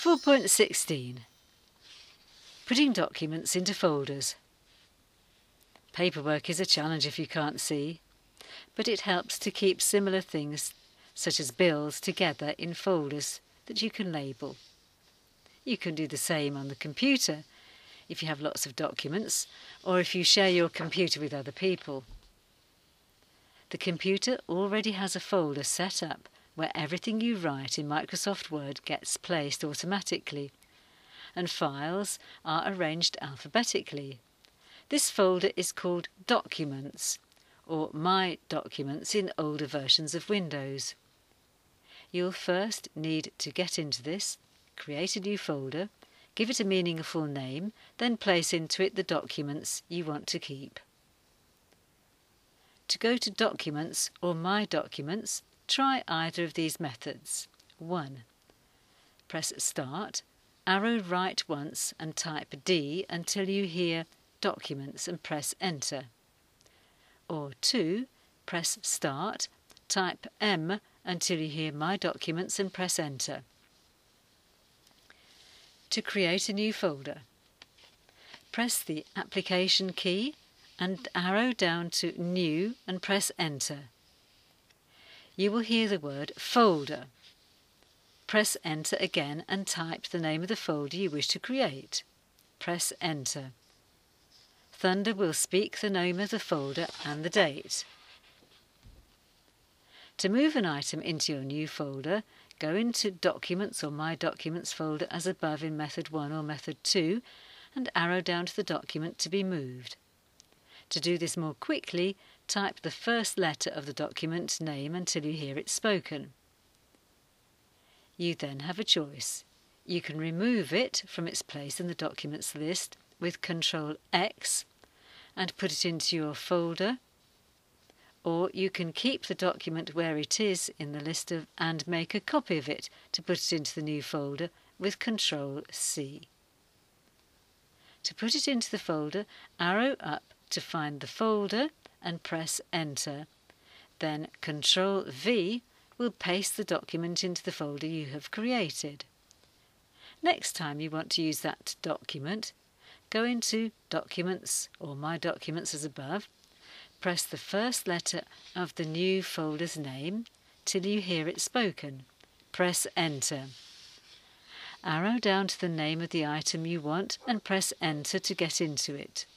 4.16. Putting documents into folders. Paperwork is a challenge if you can't see, but it helps to keep similar things such as bills together in folders that you can label. You can do the same on the computer if you have lots of documents or if you share your computer with other people. The computer already has a folder set up where everything you write in Microsoft Word gets placed automatically, and files are arranged alphabetically. This folder is called Documents, or My Documents in older versions of Windows. You'll first need to get into this, create a new folder, give it a meaningful name, then place into it the documents you want to keep. To go to Documents or My Documents, try either of these methods. 1. Press Start, arrow right once and type D until you hear Documents and press Enter. Or 2. Press Start, type M until you hear My Documents and press Enter. To create a new folder, press the Application key and arrow down to New and press Enter. You will hear the word Folder. Press Enter again and type the name of the folder you wish to create. Press Enter. Thunder will speak the name of the folder and the date. To move an item into your new folder, go into Documents or My Documents folder as above in Method 1 or Method 2 and arrow down to the document to be moved. To do this more quickly, type the first letter of the document name until you hear it spoken. You then have a choice. You can remove it from its place in the documents list with Ctrl X and put it into your folder, or you can keep the document where it is in the list and make a copy of it to put it into the new folder with Ctrl C. To put it into the folder, arrow up to find the folder and press Enter. Then Ctrl V will paste the document into the folder you have created. Next time you want to use that document, go into Documents or My Documents as above, press the first letter of the new folder's name till you hear it spoken. Press Enter. Arrow down to the name of the item you want and press Enter to get into it.